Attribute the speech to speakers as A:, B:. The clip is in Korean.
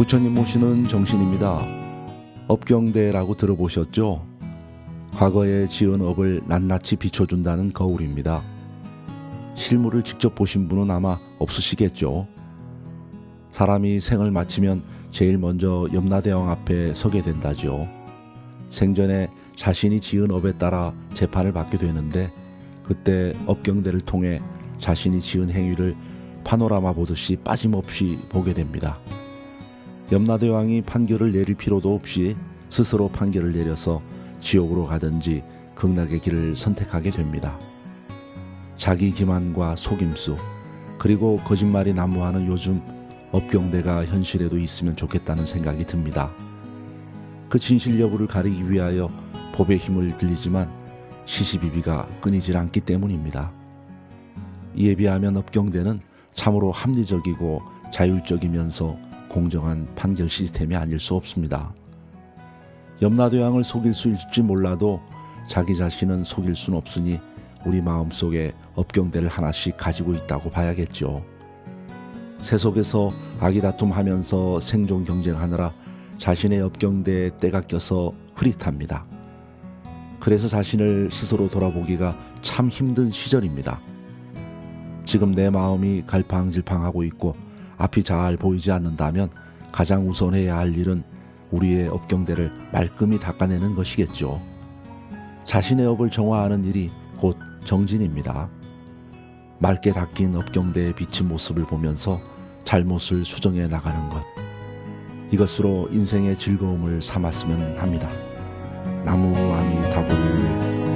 A: 부처님 모시는 정신입니다. 업경대라고 들어보셨죠? 과거에 지은 업을 낱낱이 비춰준다는 거울입니다. 실물을 직접 보신 분은 아마 없으시겠죠. 사람이 생을 마치면 제일 먼저 염라대왕 앞에 서게 된다죠. 생전에 자신이 지은 업에 따라 재판을 받게 되는데, 그때 업경대를 통해 자신이 지은 행위를 파노라마 보듯이 빠짐없이 보게 됩니다. 염라대왕이 판결을 내릴 필요도 없이 스스로 판결을 내려서 지옥으로 가든지 극락의 길을 선택하게 됩니다. 자기 기만과 속임수, 그리고 거짓말이 난무하는 요즘 업경대가 현실에도 있으면 좋겠다는 생각이 듭니다. 그 진실 여부를 가리기 위하여 법의 힘을 빌리지만 시시비비가 끊이질 않기 때문입니다. 이에 비하면 업경대는 참으로 합리적이고 자율적이면서 공정한 판결 시스템이 아닐 수 없습니다. 염라대왕을 속일 수 있을지 몰라도 자기 자신은 속일 수는 없으니 우리 마음속에 업경대를 하나씩 가지고 있다고 봐야겠죠. 세속에서 아기다툼하면서 생존 경쟁하느라 자신의 업경대에 때가 껴서 흐릿합니다. 그래서 자신을 스스로 돌아보기가 참 힘든 시절입니다. 지금 내 마음이 갈팡질팡하고 있고 앞이 잘 보이지 않는다면 가장 우선해야 할 일은 우리의 업경대를 말끔히 닦아내는 것이겠죠. 자신의 업을 정화하는 일이 곧 정진입니다. 맑게 닦인 업경대의 비친 모습을 보면서 잘못을 수정해 나가는 것, 이것으로 인생의 즐거움을 삼았으면 합니다. 나무 아미다불